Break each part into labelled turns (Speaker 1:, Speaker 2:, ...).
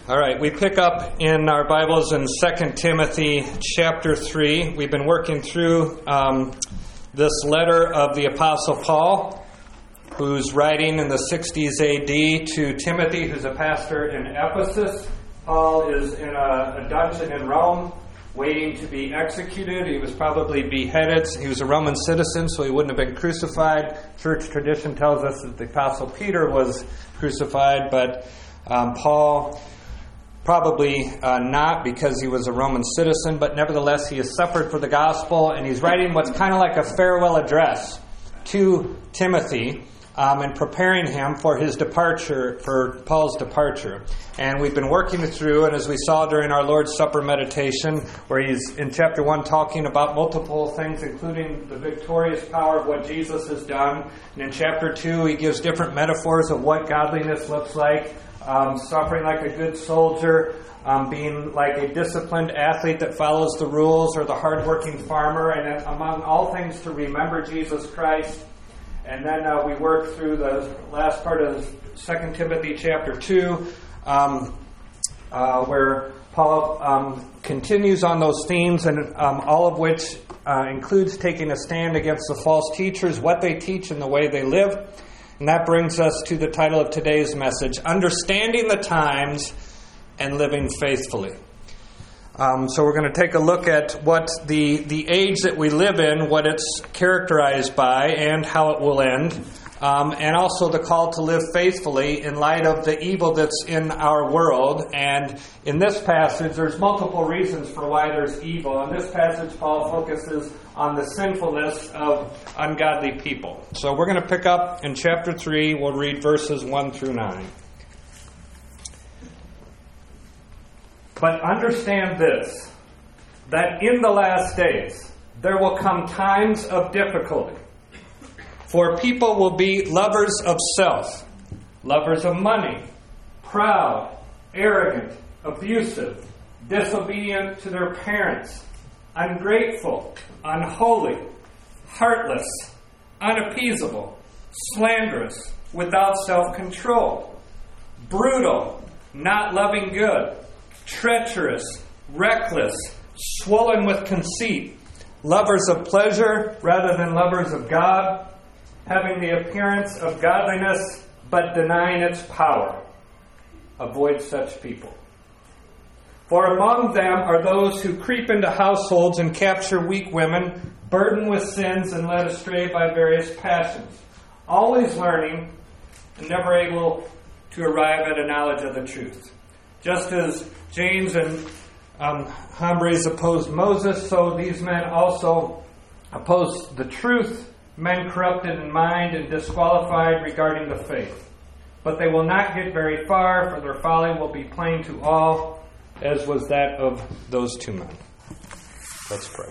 Speaker 1: All right, we pick up in our Bibles in 2 Timothy chapter 3. We've been working through this letter of the Apostle Paul, who's writing in the 60s A.D. to Timothy, who's a pastor in Ephesus. Paul is in a dungeon in Rome, waiting to be executed. He was probably beheaded. He was a Roman citizen, so he wouldn't have been crucified. Church tradition tells us that the Apostle Peter was crucified, but Paul probably not, because he was a Roman citizen, but nevertheless he has suffered for the gospel, and he's writing what's kind of like a farewell address to Timothy and preparing him for his departure, for Paul's departure. And we've been working through, and as we saw during our Lord's Supper meditation, where he's in chapter 1 talking about multiple things, including the victorious power of what Jesus has done. And in chapter 2 he gives different metaphors of what godliness looks like. Suffering like a good soldier, being like a disciplined athlete that follows the rules, or the hardworking farmer, and among all things to remember Jesus Christ. And then we work through the last part of 2 Timothy chapter 2, where Paul continues on those themes, and all of which includes taking a stand against the false teachers, what they teach and the way they live. And that brings us to the title of today's message, Understanding the Times and Living Faithfully. So we're going to take a look at what the age that we live in, what it's characterized by, and how it will end. And also the call to live faithfully in light of the evil that's in our world. And in this passage, there's multiple reasons for why there's evil. In this passage, Paul focuses on the sinfulness of ungodly people. So we're going to pick up in chapter 3. We'll read verses 1 through 9. But understand this, that in the last days there will come times of difficulty. For people will be lovers of self, lovers of money, proud, arrogant, abusive, disobedient to their parents, ungrateful, unholy, heartless, unappeasable, slanderous, without self-control, brutal, not loving good, treacherous, reckless, swollen with conceit, lovers of pleasure rather than lovers of God, having the appearance of godliness, but denying its power. Avoid such people. For among them are those who creep into households and capture weak women, burdened with sins and led astray by various passions, always learning and never able to arrive at a knowledge of the truth. Just as James and Jambres opposed Moses, so these men also oppose the truth, men corrupted in mind and disqualified regarding the faith. But they will not get very far, for their folly will be plain to all, as was that of those two men. Let's pray.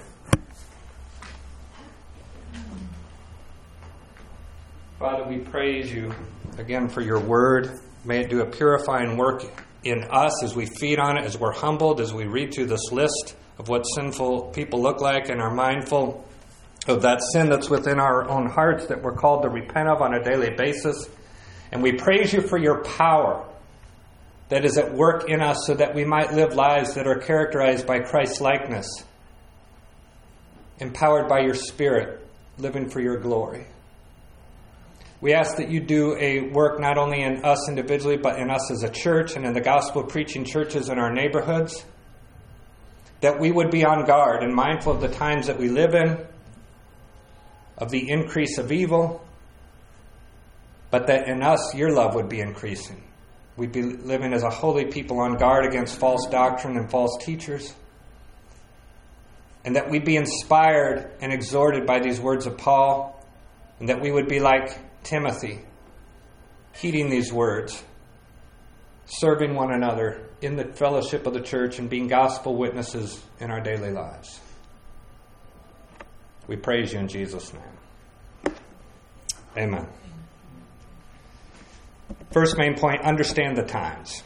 Speaker 1: Father, we praise you again for your word. May it do a purifying work in us as we feed on it, as we're humbled, as we read through this list of what sinful people look like and are mindful of that sin that's within our own hearts that we're called to repent of on a daily basis. And we praise you for your power that is at work in us so that we might live lives that are characterized by Christ's likeness, empowered by your Spirit, living for your glory. We ask that you do a work not only in us individually, but in us as a church and in the gospel preaching churches in our neighborhoods, that we would be on guard and mindful of the times that we live in, of the increase of evil, but that in us your love would be increasing. We'd be living as a holy people on guard against false doctrine and false teachers, and that we'd be inspired and exhorted by these words of Paul, and that we would be like Timothy, heeding these words, serving one another in the fellowship of the church and being gospel witnesses in our daily lives. We praise you in Jesus' name. Amen. First main point, understand the times.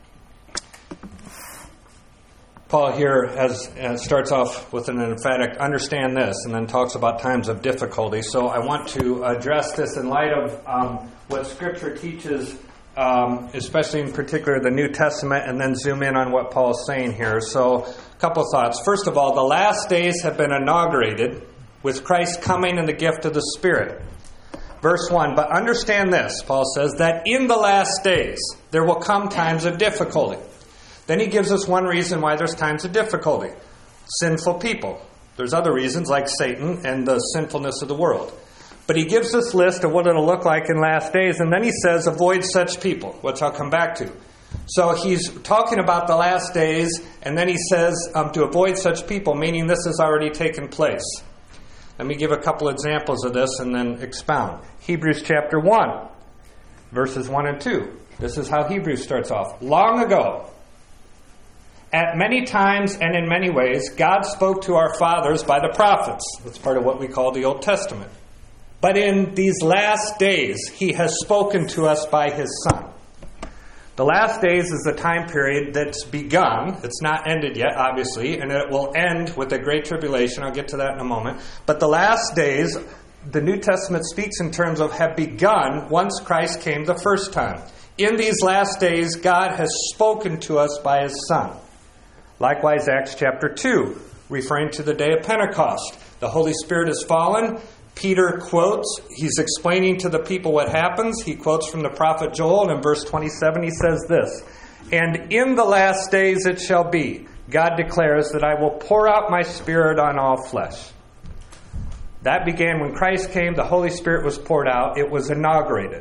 Speaker 1: Paul here starts off with an emphatic understand this, and then talks about times of difficulty. So I want to address this in light of what Scripture teaches especially in particular the New Testament, and then zoom in on what Paul is saying here. So, a couple of thoughts. First of all, the last days have been inaugurated with Christ coming and the gift of the Spirit. Verse 1, but understand this, Paul says, that in the last days there will come times of difficulty. Then he gives us one reason why there's times of difficulty. Sinful people. There's other reasons like Satan and the sinfulness of the world. But he gives this list of what it'll look like in last days, and then he says, avoid such people, which I'll come back to. So he's talking about the last days, and then he says to avoid such people, meaning this has already taken place. Let me give a couple examples of this and then expound. Hebrews chapter 1, verses 1 and 2. This is how Hebrews starts off. Long ago, at many times and in many ways, God spoke to our fathers by the prophets. That's part of what we call the Old Testament. But in these last days, he has spoken to us by his Son. The last days is the time period that's begun. It's not ended yet, obviously, and it will end with a great tribulation. I'll get to that in a moment. But the last days, the New Testament speaks in terms of have begun once Christ came the first time. In these last days, God has spoken to us by his Son. Likewise, Acts chapter 2, referring to the day of Pentecost. The Holy Spirit has fallen. Peter quotes, he's explaining to the people what happens. He quotes from the prophet Joel, and in verse 27 he says this, and in the last days it shall be, God declares, that I will pour out my Spirit on all flesh. That began when Christ came, the Holy Spirit was poured out, it was inaugurated.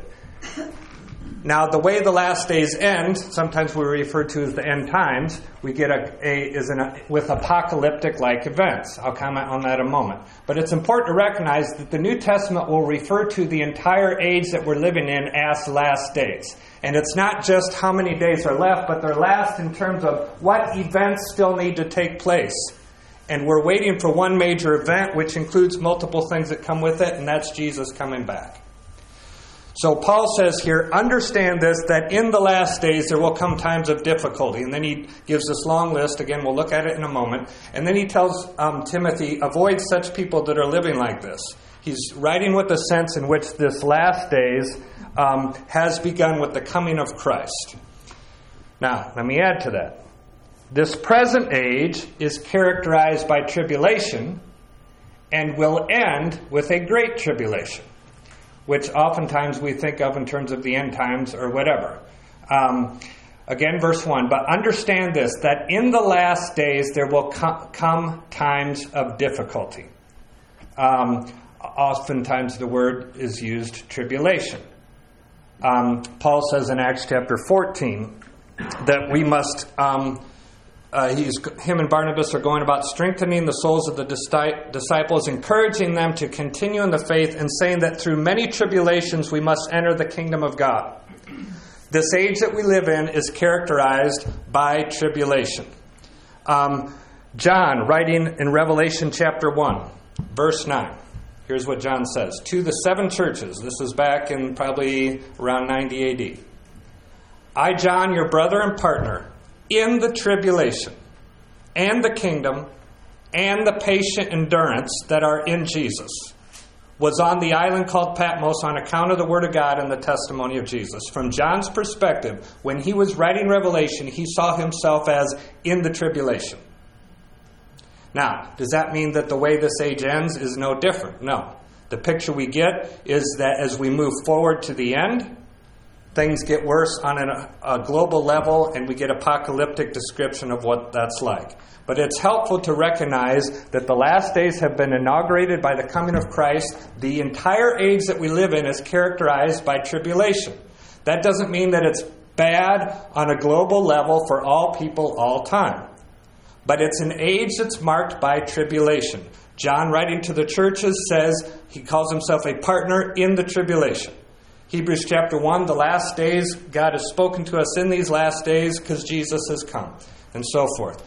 Speaker 1: Now, the way the last days end, sometimes we refer to as the end times, we get with apocalyptic-like events. I'll comment on that in a moment. But it's important to recognize that the New Testament will refer to the entire age that we're living in as last days. And it's not just how many days are left, but they're last in terms of what events still need to take place. And we're waiting for one major event, which includes multiple things that come with it, and that's Jesus coming back. So Paul says here, understand this, that in the last days there will come times of difficulty. And then he gives this long list. Again, we'll look at it in a moment. And then he tells Timothy, avoid such people that are living like this. He's writing with the sense in which this last days has begun with the coming of Christ. Now, let me add to that. This present age is characterized by tribulation and will end with a great tribulation, which oftentimes we think of in terms of the end times or whatever. Again, verse 1, but understand this, that in the last days there will come times of difficulty. Oftentimes the word is used tribulation. Paul says in Acts chapter 14 that we must... him and Barnabas are going about strengthening the souls of the disciples, encouraging them to continue in the faith, and saying that through many tribulations we must enter the kingdom of God. This age that we live in is characterized by tribulation. John, writing in Revelation chapter 1, verse 9, here's what John says. To the 7 churches, this is back in probably around 90 AD. I, John, your brother and partner, in the tribulation and the kingdom and the patient endurance that are in Jesus, was on the island called Patmos on account of the Word of God and the testimony of Jesus. From John's perspective, when he was writing Revelation, he saw himself as in the tribulation. Now, does that mean that the way this age ends is no different? No. The picture we get is that as we move forward to the end, things get worse on a global level, and we get apocalyptic description of what that's like. But it's helpful to recognize that the last days have been inaugurated by the coming of Christ. The entire age that we live in is characterized by tribulation. That doesn't mean that it's bad on a global level for all people all time. But it's an age that's marked by tribulation. John, writing to the churches, says he calls himself a partner in the tribulation. Hebrews chapter 1, the last days, God has spoken to us in these last days because Jesus has come, and so forth.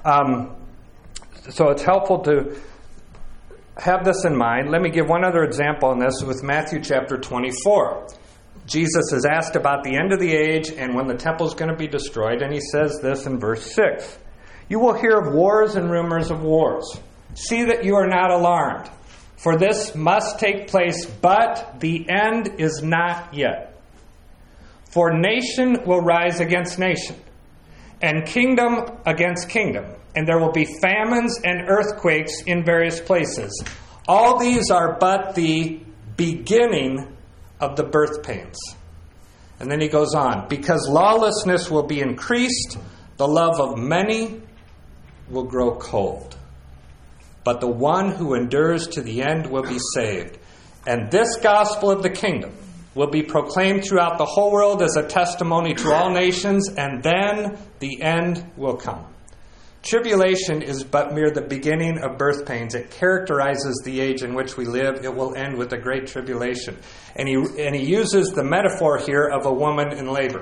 Speaker 1: So it's helpful to have this in mind. Let me give one other example on this with Matthew chapter 24. Jesus is asked about the end of the age and when the temple is going to be destroyed, and he says this in verse 6. You will hear of wars and rumors of wars. See that you are not alarmed. For this must take place, but the end is not yet. For nation will rise against nation, and kingdom against kingdom, and there will be famines and earthquakes in various places. All these are but the beginning of the birth pains. And then he goes on, because lawlessness will be increased, the love of many will grow cold. But the one who endures to the end will be saved. And this gospel of the kingdom will be proclaimed throughout the whole world as a testimony to all nations, and then the end will come. Tribulation is but mere the beginning of birth pains. It characterizes the age in which we live. It will end with a great tribulation. And he uses the metaphor here of a woman in labor.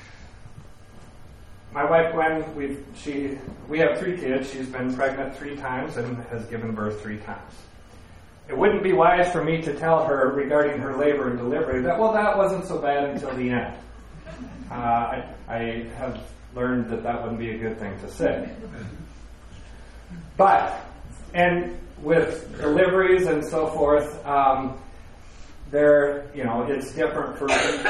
Speaker 1: My wife Gwen, we have 3 kids. She's been pregnant 3 times and has given birth 3 times. It wouldn't be wise for me to tell her regarding her labor and delivery that wasn't so bad until the end. I have learned that wouldn't be a good thing to say. But, and with deliveries and so forth, it's different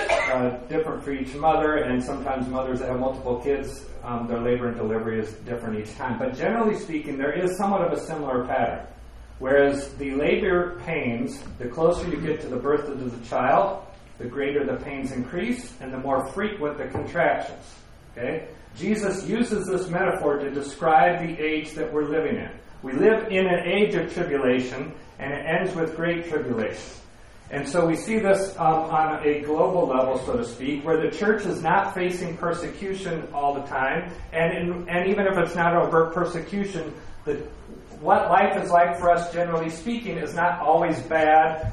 Speaker 1: for each mother, and sometimes mothers that have multiple kids, their labor and delivery is different each time. But generally speaking, there is somewhat of a similar pattern. Whereas the labor pains, the closer you get to the birth of the child, the greater the pains increase, and the more frequent the contractions. Okay? Jesus uses this metaphor to describe the age that we're living in. We live in an age of tribulation, and it ends with great tribulation. And so we see this on a global level, so to speak, where the church is not facing persecution all the time, and even if it's not overt persecution, what life is like for us, generally speaking, is not always bad.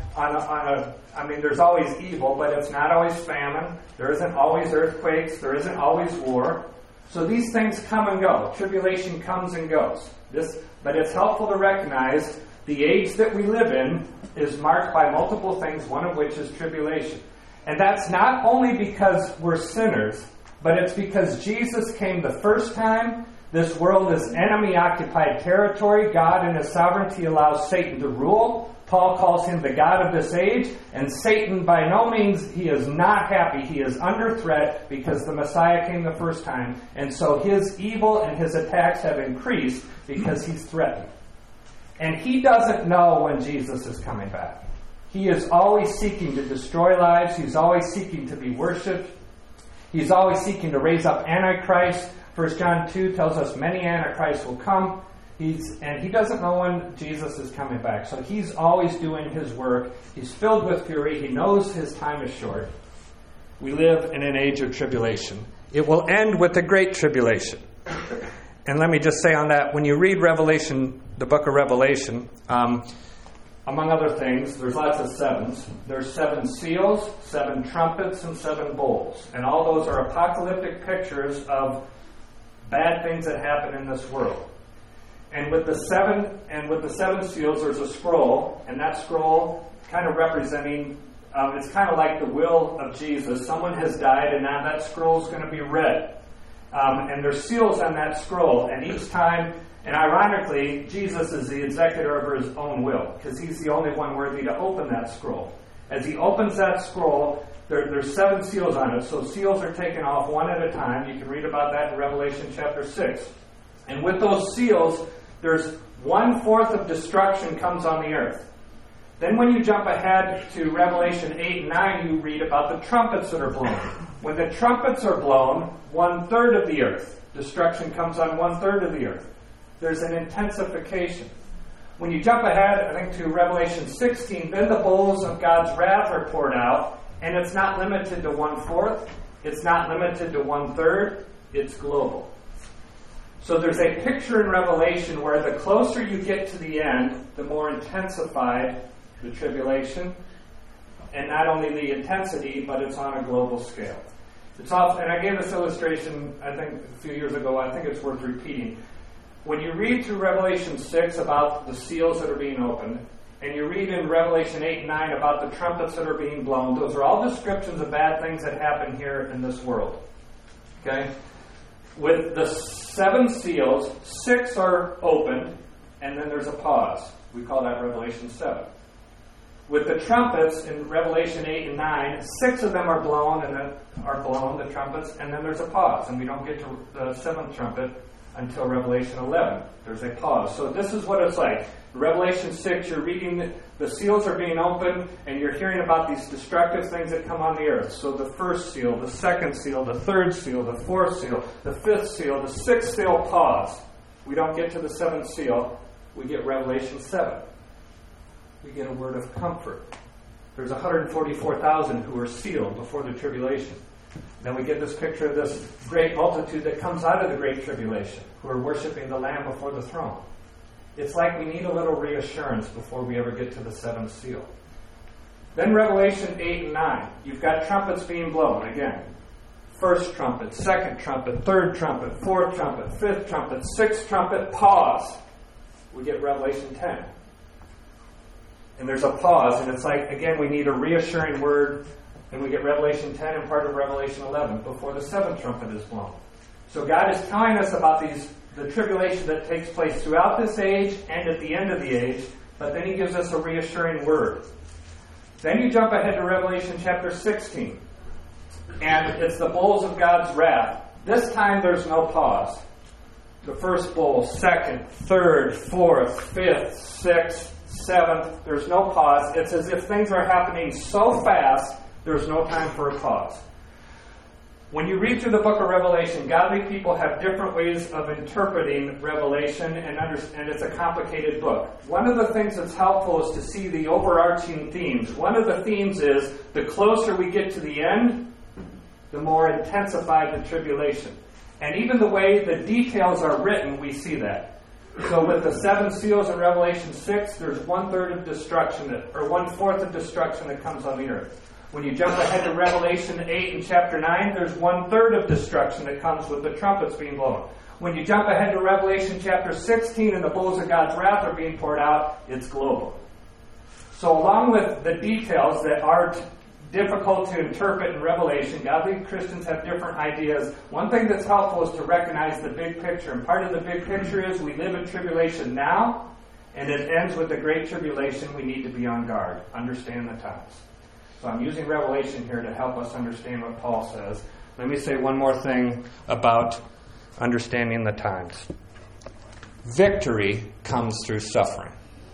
Speaker 1: There's always evil, but it's not always famine. There isn't always earthquakes. There isn't always war. So these things come and go. Tribulation comes and goes. But it's helpful to recognize the age that we live in is marked by multiple things, one of which is tribulation. And that's not only because we're sinners, but it's because Jesus came the first time. This world is enemy-occupied territory. God in His sovereignty allows Satan to rule. Paul calls him the God of this age. And Satan, by no means, he is not happy. He is under threat because the Messiah came the first time. And so his evil and his attacks have increased because he's threatened. And he doesn't know when Jesus is coming back. He is always seeking to destroy lives. He's always seeking to be worshipped. He's always seeking to raise up Antichrist. 1 John 2 tells us many Antichrists will come. He doesn't know when Jesus is coming back. So he's always doing his work. He's filled with fury. He knows his time is short. We live in an age of tribulation. It will end with the great tribulation. And let me just say on that, when you read Revelation, the book of Revelation, among other things, there's lots of sevens. There's 7 seals, 7 trumpets, and 7 bowls. And all those are apocalyptic pictures of bad things that happen in this world. And with the 7 seals, there's a scroll, and that scroll kind of representing, it's kind of like the will of Jesus. Someone has died, and now that scroll is going to be read. And there's seals on that scroll, and each time, and ironically, Jesus is the executor over his own will, because he's the only one worthy to open that scroll. As he opens that scroll, there's 7 seals on it, so seals are taken off one at a time. You can read about that in Revelation chapter 6. And with those seals, there's 1/4 of destruction comes on the earth. Then when you jump ahead to Revelation 8 and 9, you read about the trumpets that are blown. When the trumpets are blown, 1/3 of the earth, destruction comes on 1/3 of the earth. There's an intensification. When you jump ahead, I think, to Revelation 16, then the bowls of God's wrath are poured out, and it's not limited to 1/4. It's not limited to 1/3. It's global. So there's a picture in Revelation where the closer you get to the end, the more intensified the tribulation. And not only the intensity, but it's on a global scale. It's often, and I gave this illustration, I think, a few years ago. I think it's worth repeating. When you read through Revelation 6 about the seals that are being opened, and you read in Revelation 8 and 9 about the trumpets that are being blown, those are all descriptions of bad things that happen here in this world. Okay? With the 7 seals, 6 are opened, and then there's a pause. We call that Revelation 7. With the trumpets in Revelation 8 and 9, 6 of them are blown, the trumpets, and then there's a pause. And we don't get to the 7th trumpet until Revelation 11. There's a pause. So this is what it's like. In Revelation 6, you're reading, the seals are being opened, and you're hearing about these destructive things that come on the earth. So the first seal, the second seal, the third seal, the fourth seal, the fifth seal, the sixth seal, pause. We don't get to the 7th seal. We get Revelation 7. We get a word of comfort. There's 144,000 who are sealed before the tribulation. Then we get this picture of this great multitude that comes out of the great tribulation, who are worshiping the Lamb before the throne. It's like we need a little reassurance before we ever get to the 7th seal. Then Revelation 8 and 9. You've got trumpets being blown again. First trumpet, second trumpet, third trumpet, fourth trumpet, fifth trumpet, sixth trumpet, pause. We get Revelation 10. And there's a pause, and it's like, again, we need a reassuring word, and we get Revelation 10 and part of Revelation 11 before the 7th trumpet is blown. So God is telling us about the tribulation that takes place throughout this age and at the end of the age, but then He gives us a reassuring word. Then you jump ahead to Revelation chapter 16, and it's the bowls of God's wrath. This time there's no pause. The first bowl, second, third, fourth, fifth, sixth, 7th, there's no pause. It's as if things are happening so fast, there's no time for a pause. When you read through the book of Revelation, godly people have different ways of interpreting Revelation, and it's a complicated book. One of the things that's helpful is to see the overarching themes. One of the themes is the closer we get to the end, the more intensified the tribulation. And even the way the details are written, we see that. So with the 7 seals in Revelation 6, there's 1/3 of destruction, or 1/4 of destruction that comes on the earth. When you jump ahead to Revelation 8 and chapter 9, there's 1/3 of destruction that comes with the trumpets being blown. When you jump ahead to Revelation chapter 16 and the bowls of God's wrath are being poured out, it's global. So along with the details that are difficult to interpret in Revelation, godly Christians have different ideas. One thing that's helpful is to recognize the big picture. And part of the big picture is we live in tribulation now, and it ends with the great tribulation. We need to be on guard. Understand the times. So I'm using Revelation here to help us understand what Paul says. Let me say one more thing about understanding the times. Victory comes through suffering.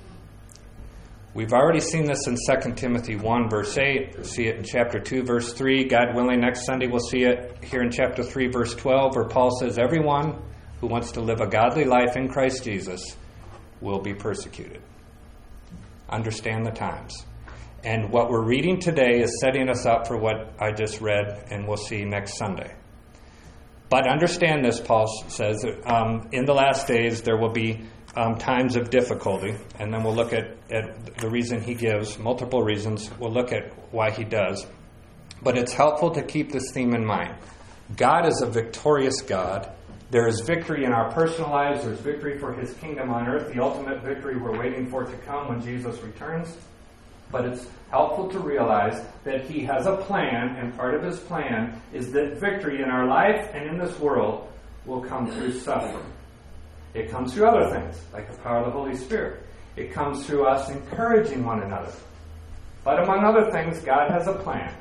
Speaker 1: We've already seen this in 2 Timothy 1, verse 8. We'll see it in chapter 2, verse 3. God willing, next Sunday we'll see it here in chapter 3, verse 12, where Paul says, everyone who wants to live a godly life in Christ Jesus will be persecuted. Understand the times. And what we're reading today is setting us up for what I just read, and we'll see next Sunday. But understand this, Paul says, in the last days there will be times of difficulty, and then we'll look at the reason he gives, multiple reasons. We'll look at why he does. But it's helpful to keep this theme in mind. God is a victorious God. There is victory in our personal lives. There's victory for His kingdom on earth, the ultimate victory we're waiting for to come when Jesus returns. But it's helpful to realize that He has a plan, and part of His plan is that victory in our life and in this world will come through suffering. It comes through other things, like the power of the Holy Spirit. It comes through us encouraging one another. But among other things, God has a plan.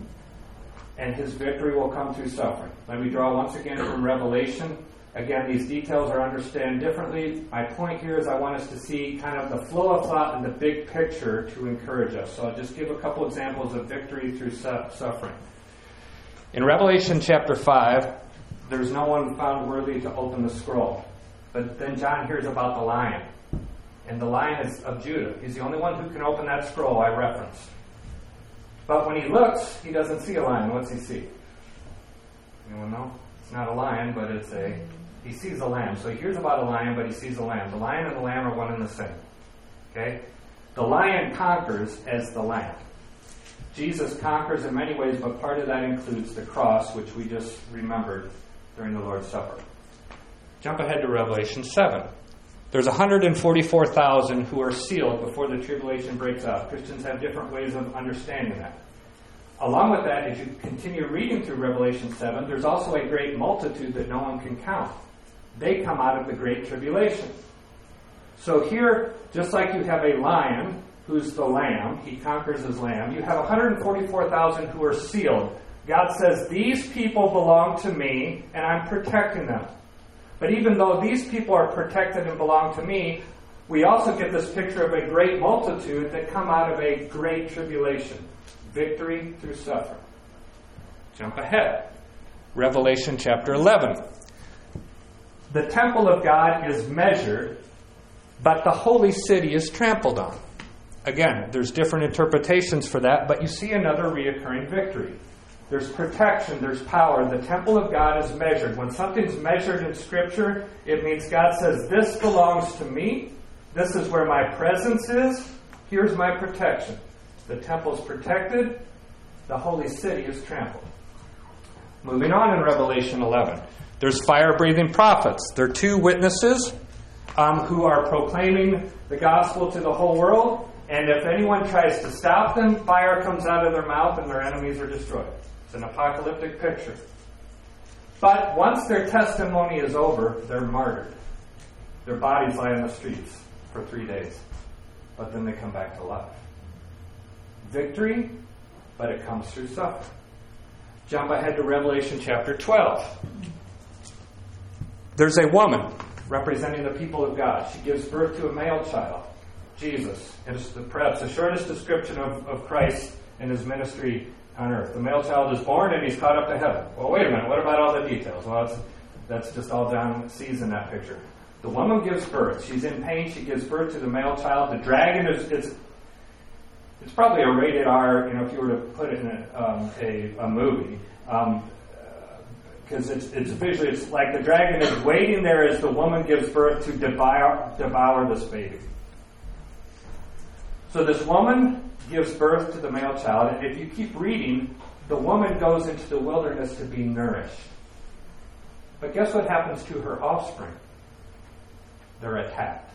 Speaker 1: And His victory will come through suffering. Let me draw once again from Revelation. Again, these details are understood differently. My point here is I want us to see kind of the flow of thought and the big picture to encourage us. So I'll just give a couple examples of victory through suffering. In Revelation chapter 5, there's no one found worthy to open the scroll. But then John hears about the lion. And the lion is of Judah. He's the only one who can open that scroll I referenced. But when he looks, he doesn't see a lion. What's he see? Anyone know? It's not a lion, but he sees a lamb. So he hears about a lion, but he sees a lamb. The lion and the lamb are one and the same. Okay? The lion conquers as the lamb. Jesus conquers in many ways, but part of that includes the cross, which we just remembered during the Lord's Supper. Jump ahead to Revelation 7. There's 144,000 who are sealed before the tribulation breaks out. Christians have different ways of understanding that. Along with that, as you continue reading through Revelation 7, there's also a great multitude that no one can count. They come out of the great tribulation. So here, just like you have a lion who's the Lamb. He conquers as Lamb. You have 144,000 who are sealed. God says, these people belong to me, and I'm protecting them. But even though these people are protected and belong to me, we also get this picture of a great multitude that come out of a great tribulation. Victory through suffering. Jump ahead. Revelation chapter 11. The temple of God is measured, but the holy city is trampled on. Again, there's different interpretations for that, but you see another reoccurring victory. There's protection, there's power. The temple of God is measured. When something's measured in Scripture, it means God says, this belongs to me. This is where my presence is. Here's my protection. The temple's protected. The holy city is trampled. Moving on in Revelation 11. There's fire-breathing prophets. They're two witnesses who are proclaiming the gospel to the whole world. And if anyone tries to stop them, fire comes out of their mouth and their enemies are destroyed. It's an apocalyptic picture. But once their testimony is over, they're martyred. Their bodies lie in the streets for 3 days. But then they come back to life. Victory, but it comes through suffering. Jump ahead to Revelation chapter 12. There's a woman representing the people of God. She gives birth to a male child, Jesus. It's perhaps the shortest description of Christ and his ministry on earth. The male child is born and he's caught up to heaven. Well, wait a minute. What about all the details? Well, that's just all John sees in that picture. The woman gives birth. She's in pain. She gives birth to the male child. The dragon is it's probably a rated R, if you were to put it in a movie. Because it's visually, it's like the dragon is waiting there as the woman gives birth to devour this baby. So this woman gives birth to the male child, and if you keep reading, the woman goes into the wilderness to be nourished. But guess what happens to her offspring? They're attacked.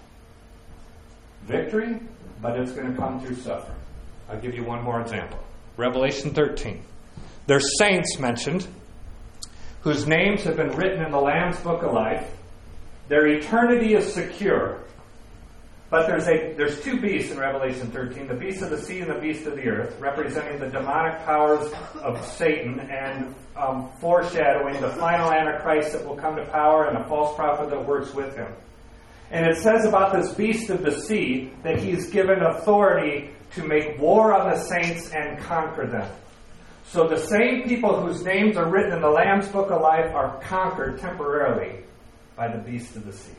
Speaker 1: Victory, but it's going to come through suffering. I'll give you one more example. Revelation 13. There's saints mentioned whose names have been written in the Lamb's Book of Life. Their eternity is secure. But there's two beasts in Revelation 13, the beast of the sea and the beast of the earth, representing the demonic powers of Satan and foreshadowing the final Antichrist that will come to power and a false prophet that works with him. And it says about this beast of the sea that he's given authority to make war on the saints and conquer them. So the same people whose names are written in the Lamb's Book of Life are conquered temporarily by the beast of the sea.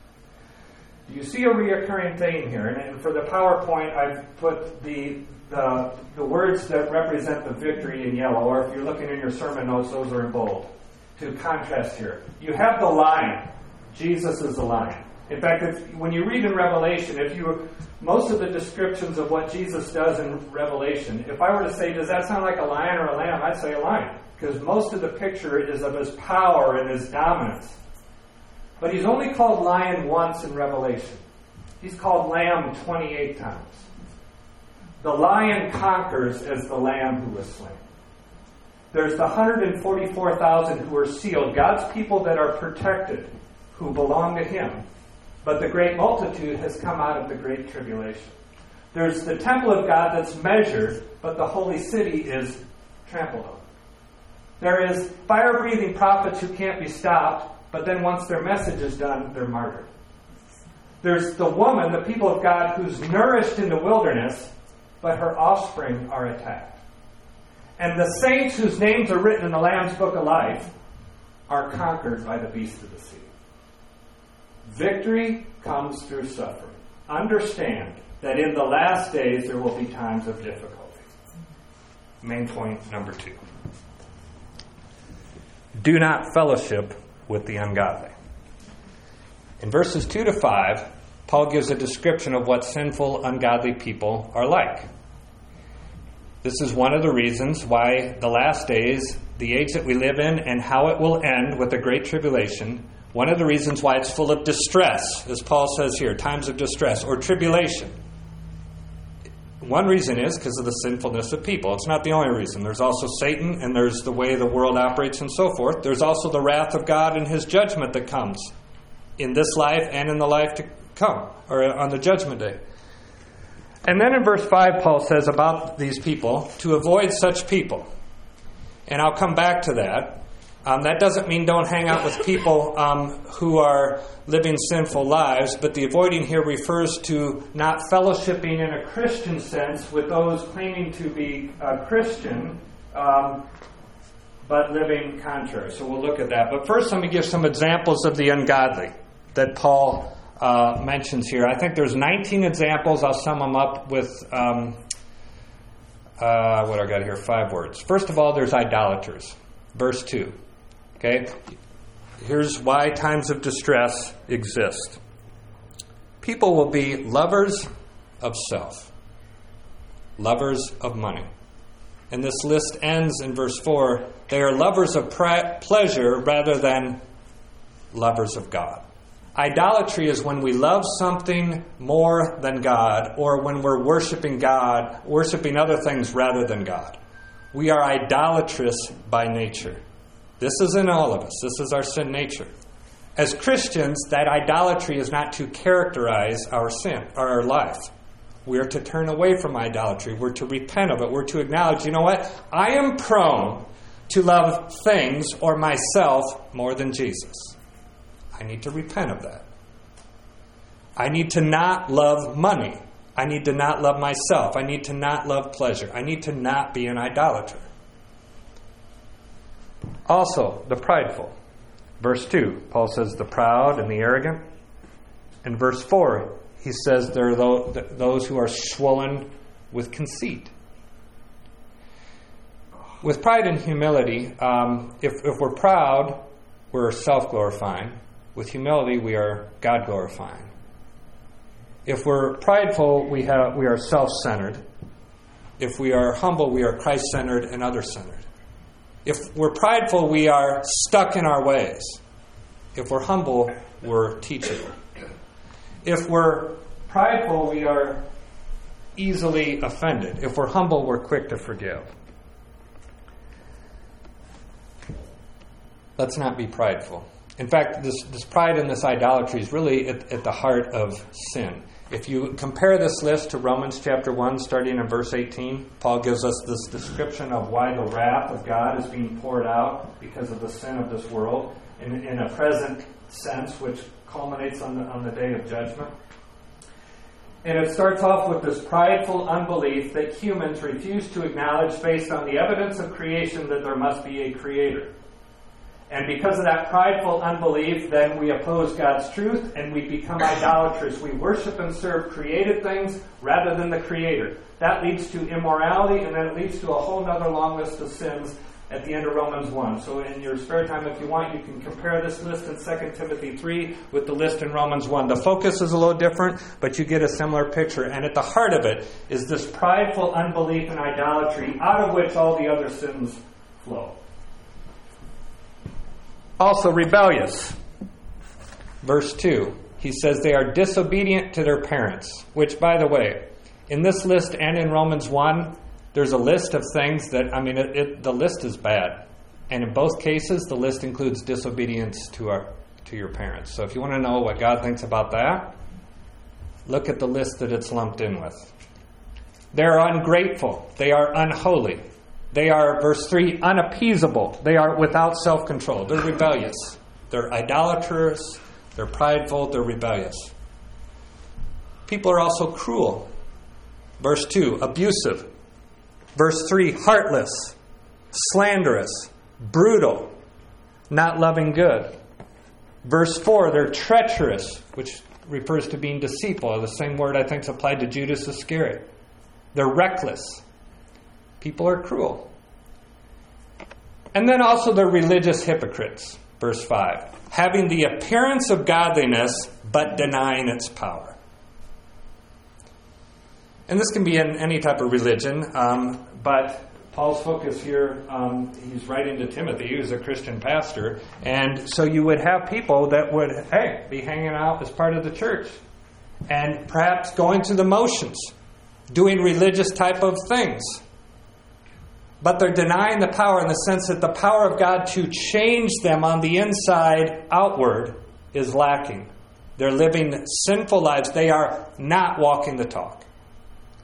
Speaker 1: You see a reoccurring theme here, and for the PowerPoint, I've put the words that represent the victory in yellow, or if you're looking in your sermon notes, those are in bold, to contrast here. You have the lion. Jesus is the lion. In fact, when you read in Revelation, most of the descriptions of what Jesus does in Revelation, if I were to say, does that sound like a lion or a lamb? I'd say a lion, because most of the picture is of his power and his dominance. But he's only called lion once in Revelation. He's called lamb 28 times. The lion conquers as the lamb who was slain. There's the 144,000 who are sealed, God's people that are protected, who belong to him. But the great multitude has come out of the great tribulation. There's the temple of God that's measured, but the holy city is trampled on. There is fire-breathing prophets who can't be stopped, but then once their message is done, they're martyred. There's the woman, the people of God, who's nourished in the wilderness, but her offspring are attacked. And the saints whose names are written in the Lamb's Book of Life are conquered by the beast of the sea. Victory comes through suffering. Understand that in the last days there will be times of difficulty. Main point number 2. Do not fellowship with the ungodly. In verses 2 to 5, Paul gives a description of what sinful, ungodly people are like. This is one of the reasons why the last days, the age that we live in, and how it will end with the Great Tribulation, one of the reasons why it's full of distress, as Paul says here, times of distress or tribulation. One reason is because of the sinfulness of people. It's not the only reason. There's also Satan, and there's the way the world operates and so forth. There's also the wrath of God and his judgment that comes in this life and in the life to come, or on the judgment day. And then in verse 5, Paul says about these people, to avoid such people. And I'll come back to that. That doesn't mean don't hang out with people who are living sinful lives, but the avoiding here refers to not fellowshipping in a Christian sense with those claiming to be Christian, but living contrary. So we'll look at that. But first, let me give some examples of the ungodly that Paul mentions here. I think there's 19 examples. I'll sum them up with, what I got here, 5 words. First of all, there's idolaters. Verse 2. Okay? Here's why times of distress exist. People will be lovers of self, lovers of money. And this list ends in verse 4. They are lovers of pleasure rather than lovers of God. Idolatry is when we love something more than God, or when we're worshiping God, worshiping other things rather than God. We are idolatrous by nature. This is in all of us. This is our sin nature. As Christians, that idolatry is not to characterize our sin or our life. We are to turn away from idolatry. We're to repent of it. We're to acknowledge, you know what? I am prone to love things or myself more than Jesus. I need to repent of that. I need to not love money. I need to not love myself. I need to not love pleasure. I need to not be an idolater. Also, the prideful. Verse 2, Paul says the proud and the arrogant. In verse 4, he says there are those who are swollen with conceit. With pride and humility, if we're proud, we're self-glorifying. With humility, we are God-glorifying. If we're prideful, we are self-centered. If we are humble, we are Christ-centered and other-centered. If we're prideful, we are stuck in our ways. If we're humble, we're teachable. If we're prideful, we are easily offended. If we're humble, we're quick to forgive. Let's not be prideful. In fact, this pride and this idolatry is really at the heart of sin. If you compare this list to Romans chapter 1, starting in verse 18, Paul gives us this description of why the wrath of God is being poured out because of the sin of this world in a present sense, which culminates on the day of judgment. And it starts off with this prideful unbelief that humans refuse to acknowledge based on the evidence of creation that there must be a creator. And because of that prideful unbelief, then we oppose God's truth and we become idolatrous. We worship and serve created things rather than the Creator. That leads to immorality, and then it leads to a whole other long list of sins at the end of Romans 1. So in your spare time, if you want, you can compare this list in 2 Timothy 3 with the list in Romans 1. The focus is a little different, but you get a similar picture. And at the heart of it is this prideful unbelief and idolatry, out of which all the other sins flow. Also rebellious. Verse 2, he says they are disobedient to their parents, which, by the way, in this list and in Romans 1, there's a list of things that, the list is bad. And in both cases, the list includes disobedience to your parents. So if you want to know what God thinks about that, look at the list that it's lumped in with. They're ungrateful. They are unholy. They are, verse 3, unappeasable. They are without self-control. They're rebellious. They're idolaters. They're prideful. They're rebellious. People are also cruel. Verse 2, abusive. Verse 3, heartless, slanderous, brutal, not loving good. Verse 4, they're treacherous, which refers to being deceitful. The same word I think is applied to Judas Iscariot. They're reckless. People are cruel. And then also they're religious hypocrites. Verse 5, having the appearance of godliness, but denying its power. And this can be in any type of religion, but Paul's focus here, he's writing to Timothy, who's a Christian pastor, and so you would have people that would, be hanging out as part of the church, and perhaps going through the motions, doing religious type of things. But they're denying the power in the sense that the power of God to change them on the inside outward is lacking. They're living sinful lives. They are not walking the talk.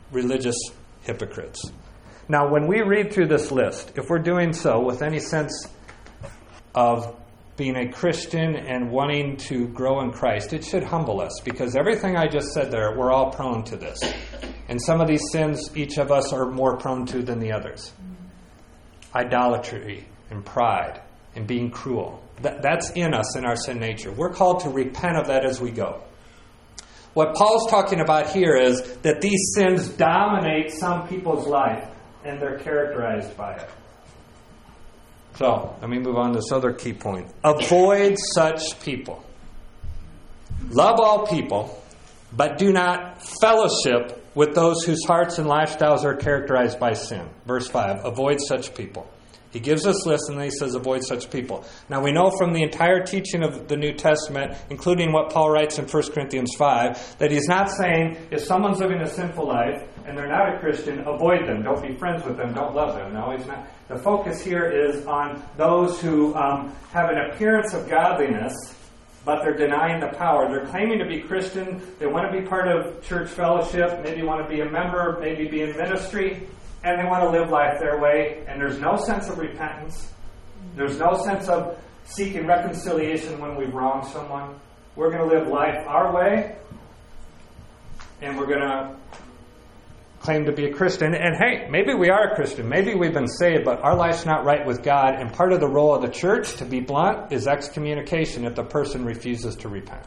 Speaker 1: religious hypocrites. Now, when we read through this list, if we're doing so with any sense of being a Christian and wanting to grow in Christ, it should humble us, because everything I just said there, we're all prone to this. And some of these sins, each of us are more prone to than the others. Idolatry and pride and being cruel. That's in us, in our sin nature. We're called to repent of that as we go. What Paul's talking about here is that these sins dominate some people's life, and they're characterized by it. So, let me move on to this other key point. Avoid such people. Love all people, but do not fellowship with those whose hearts and lifestyles are characterized by sin. Verse 5, avoid such people. He gives us lists and then he says avoid such people. Now we know from the entire teaching of the New Testament, including what Paul writes in 1 Corinthians 5, that he's not saying if someone's living a sinful life and they're not a Christian, avoid them. Don't be friends with them. Don't love them. No, he's not. The focus here is on those who have an appearance of godliness, but they're denying the power. They're claiming to be Christian. They want to be part of church fellowship, maybe want to be a member, maybe be in ministry, and they want to live life their way, and there's no sense of repentance. There's no sense of seeking reconciliation when we've wronged someone. We're going to live life our way, and we're going to claim to be a Christian. And hey, maybe we are a Christian. Maybe we've been saved, but our life's not right with God. And part of the role of the church, to be blunt, is excommunication if the person refuses to repent.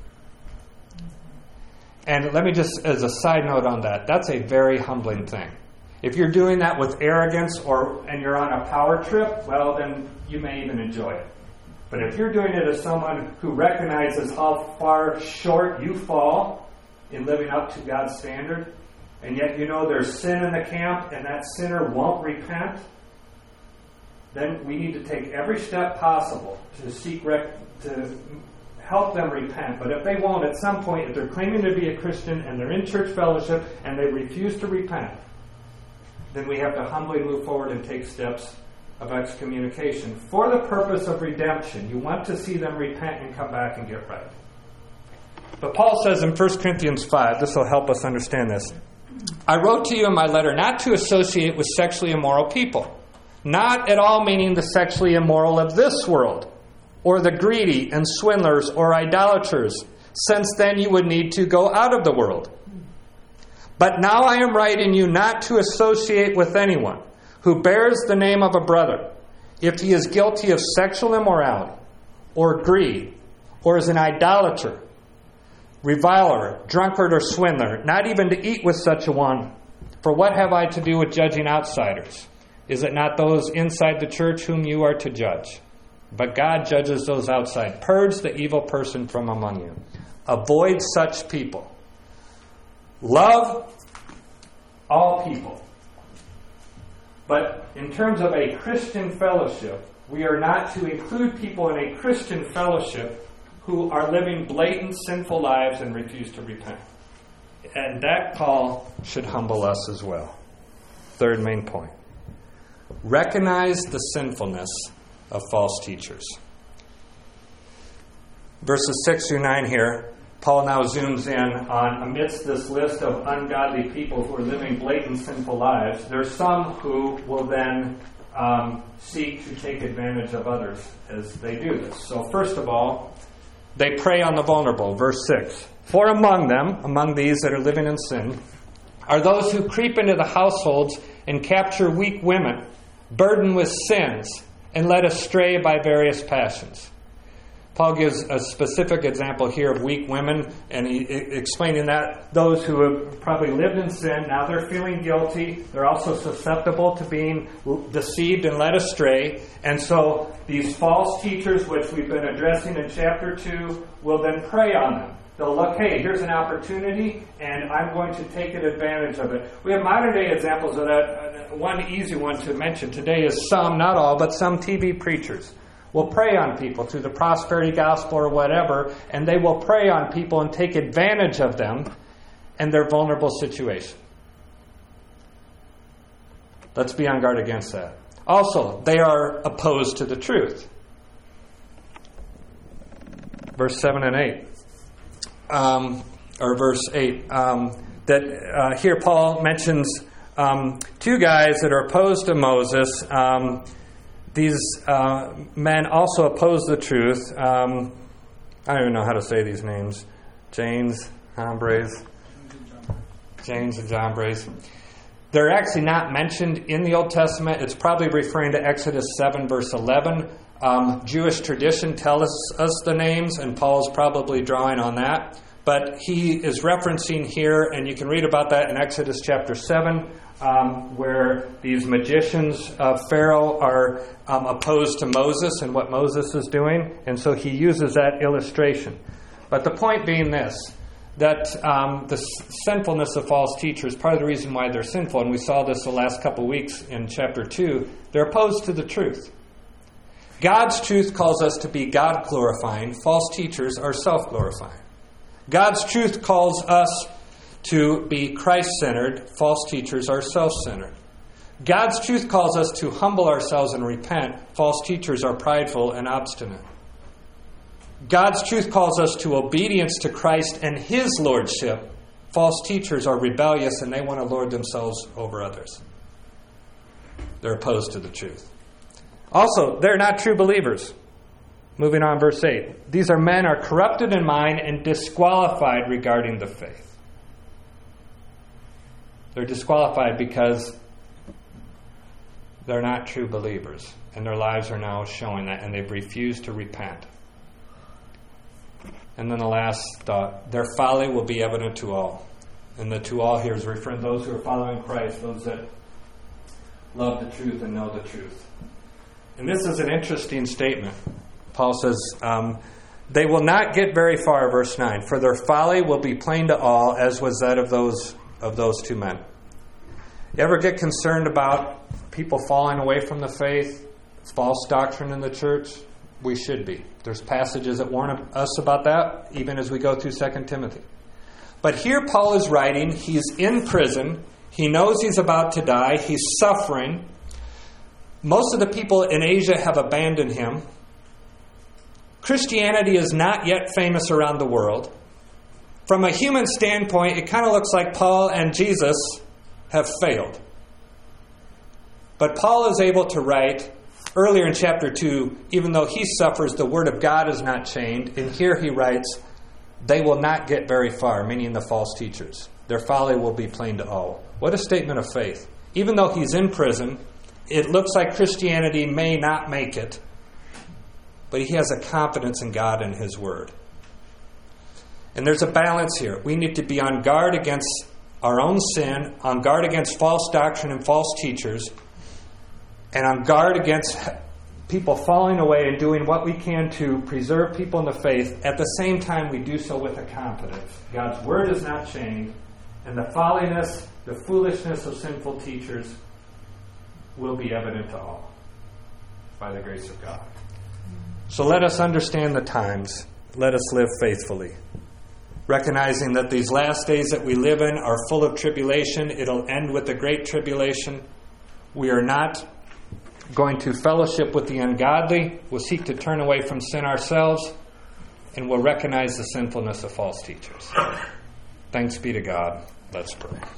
Speaker 1: And let me just, as a side note on that, that's a very humbling thing. If you're doing that with arrogance and you're on a power trip, well, then you may even enjoy it. But if you're doing it as someone who recognizes how far short you fall in living up to God's standard, and yet you know there's sin in the camp and that sinner won't repent, then we need to take every step possible to seek to help them repent. But if they won't, at some point, if they're claiming to be a Christian and they're in church fellowship and they refuse to repent, then we have to humbly move forward and take steps of excommunication for the purpose of redemption. You want to see them repent and come back and get right. But Paul says in 1 Corinthians 5, this will help us understand this. I wrote to you in my letter not to associate with sexually immoral people, not at all meaning the sexually immoral of this world, or the greedy and swindlers or idolaters, since then you would need to go out of the world. But now I am writing you not to associate with anyone who bears the name of a brother, if he is guilty of sexual immorality, or greed, or is an idolater, reviler, drunkard, or swindler, not even to eat with such a one. For what have I to do with judging outsiders? Is it not those inside the church whom you are to judge? But God judges those outside. Purge the evil person from among you. Avoid such people. Love all people. But in terms of a Christian fellowship, we are not to include people in a Christian fellowship who are living blatant sinful lives and refuse to repent. And that call should humble us as well. Third main point. Recognize the sinfulness of false teachers. Verses 6 through 9 here, Paul now zooms in on, amidst this list of ungodly people who are living blatant sinful lives, there's some who will then seek to take advantage of others as they do this. So first of all, they prey on the vulnerable. Verse 6. For among them, among these that are living in sin, are those who creep into the households and capture weak women, burdened with sins, and led astray by various passions. Paul gives a specific example here of weak women, and he explaining that those who have probably lived in sin, now they're feeling guilty. They're also susceptible to being deceived and led astray. And so these false teachers, which we've been addressing in chapter 2, will then prey on them. They'll look, hey, here's an opportunity, and I'm going to take advantage of it. We have modern-day examples of that. One easy one to mention today is some, not all, but some TV preachers will prey on people through the prosperity gospel or whatever, and they will prey on people and take advantage of them and their vulnerable situation. Let's be on guard against that. Also, they are opposed to the truth. Verse 7 and 8. Or verse 8. that here Paul mentions two guys that are opposed to Moses. These men also oppose the truth. I don't even know how to say these names. James and Jambres. They're actually not mentioned in the Old Testament. It's probably referring to Exodus 7, verse 11. Jewish tradition tells us the names, and Paul's probably drawing on that. But he is referencing here, and you can read about that in Exodus chapter 7, where these magicians of Pharaoh are opposed to Moses and what Moses is doing. And so he uses that illustration. But the point being this, that the sinfulness of false teachers, part of the reason why they're sinful, and we saw this the last couple of weeks in chapter 2, they're opposed to the truth. God's truth calls us to be God-glorifying. False teachers are self-glorifying. God's truth calls us to be Christ-centered. False teachers are self-centered. God's truth calls us to humble ourselves and repent. False teachers are prideful and obstinate. God's truth calls us to obedience to Christ and His lordship. False teachers are rebellious and they want to lord themselves over others. They're opposed to the truth. Also, they're not true believers. Moving on, verse 8. These are men are corrupted in mind and disqualified regarding the faith. They're disqualified because they're not true believers. And their lives are now showing that, and they've refused to repent. And then the last thought, their folly will be evident to all. And the to all here is referring to those who are following Christ, those that love the truth and know the truth. And this is an interesting statement. Paul says, they will not get very far, verse 9, for their folly will be plain to all, as was that of those two men. You ever get concerned about people falling away from the faith, false doctrine in the church? We should be. There's passages that warn us about that, even as we go through 2 Timothy. But here Paul is writing, he's in prison, he knows he's about to die, he's suffering. Most of the people in Asia have abandoned him. Christianity is not yet famous around the world. From a human standpoint, it kind of looks like Paul and Jesus have failed. But Paul is able to write, earlier in chapter 2, even though he suffers, the word of God is not chained. And here he writes, they will not get very far, meaning the false teachers. Their folly will be plain to all. What a statement of faith. Even though he's in prison, it looks like Christianity may not make it, but he has a confidence in God and His Word. And there's a balance here. We need to be on guard against our own sin, on guard against false doctrine and false teachers, and on guard against people falling away and doing what we can to preserve people in the faith. At the same time, we do so with a confidence. God's Word is not chained, and the folliness, the foolishness of sinful teachers will be evident to all by the grace of God. So let us understand the times. Let us live faithfully, recognizing that these last days that we live in are full of tribulation. It'll end with the great tribulation. We are not going to fellowship with the ungodly. We'll seek to turn away from sin ourselves, and we'll recognize the sinfulness of false teachers. Thanks be to God. Let's pray.